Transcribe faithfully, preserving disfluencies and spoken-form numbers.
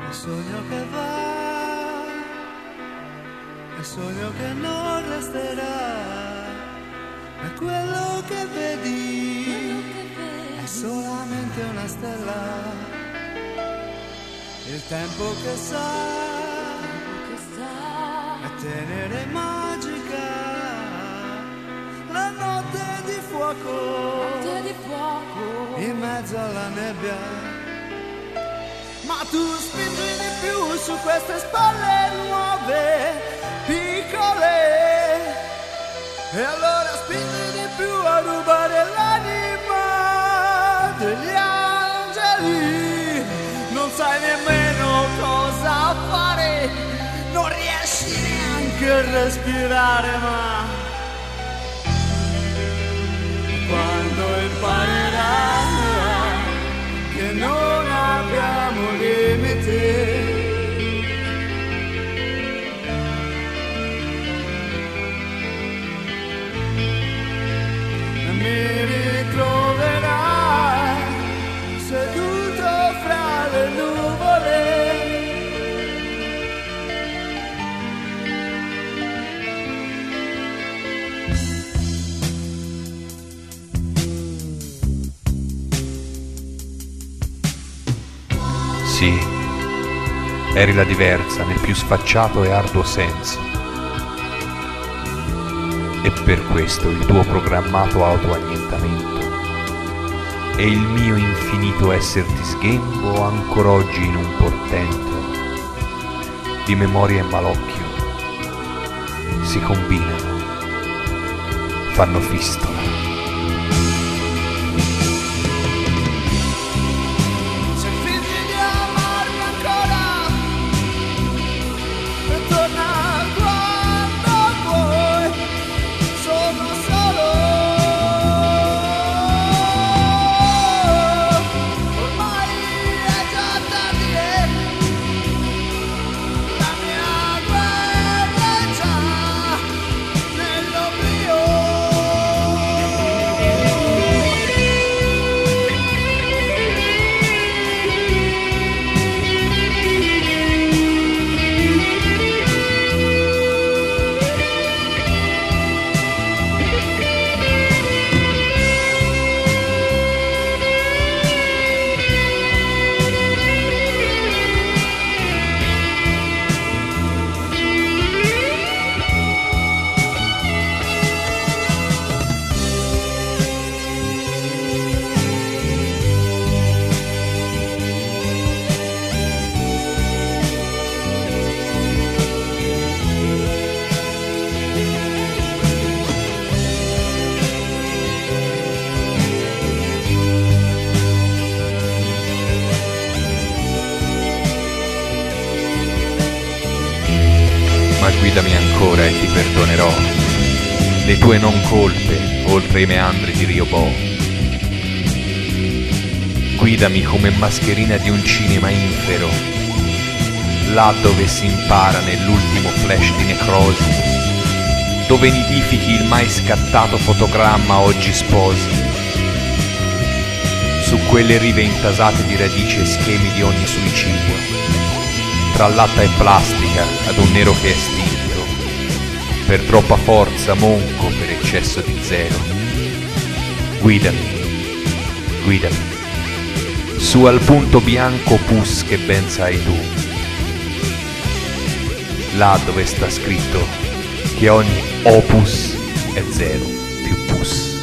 il sogno che va, il sogno che non resterà, è quello che vedi, è solamente una stella. Il tempo che sa, è tenere magica, la notte di fuoco, in mezzo alla nebbia. Ma tu spingi di più su queste spalle nuove, piccole, e allora spingi di più a rubare l'anima degli angeli. Non sai nemmeno cosa fare, non riesci neanche a respirare, ma quando imparerai che non abbiamo limiti, mi ritroverai seduto fra le nuvole. Sì, eri la diversa nel più sfacciato e arduo senso. E per questo il tuo programmato autoannientamento e il mio infinito esserti sghembo ancora oggi in un portento di memoria e malocchio si combinano, fanno fistola. Guidami ancora e ti perdonerò le tue non colpe oltre i meandri di Rio Bo. Guidami come mascherina di un cinema infero, là dove si impara nell'ultimo flash di necrosi, dove nidifichi il mai scattato fotogramma oggi sposi, su quelle rive intasate di radici e schemi di ogni suicidio, tra latta e plastica ad un nero che è estinto, per troppa forza monco, per eccesso di zelo. Guidami, guidami, su al punto bianco pus che ben sai tu, là dove sta scritto che ogni opus è zero più pus.